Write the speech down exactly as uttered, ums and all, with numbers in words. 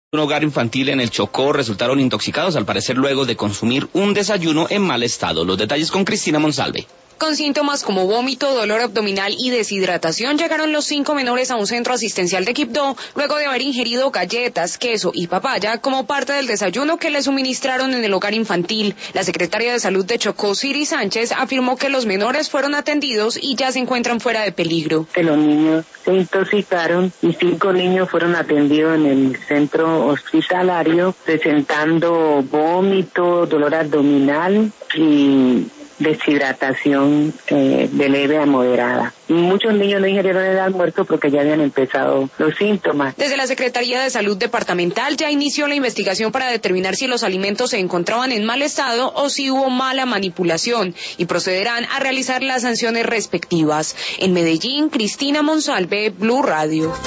Un hogar infantil en el Chocó resultaron intoxicados, al parecer luego de consumir un desayuno en mal estado. Los detalles con Cristina Monsalve. Con síntomas como vómito, dolor abdominal y deshidratación, llegaron los cinco menores a un centro asistencial de Quibdó luego de haber ingerido galletas, queso y papaya como parte del desayuno que les suministraron en el hogar infantil. La secretaria de Salud de Chocó, Siri Sánchez, afirmó que los menores fueron atendidos y ya se encuentran fuera de peligro. Que los niños se intoxicaron y cinco niños fueron atendidos en el centro hospitalario presentando vómito, dolor abdominal y deshidratación eh, de leve a moderada. Muchos niños no ingirieron el almuerzo porque ya habían empezado los síntomas. Desde la Secretaría de Salud Departamental ya inició la investigación para determinar si los alimentos se encontraban en mal estado o si hubo mala manipulación y procederán a realizar las sanciones respectivas. En Medellín, Cristina Monsalve, Blue Radio.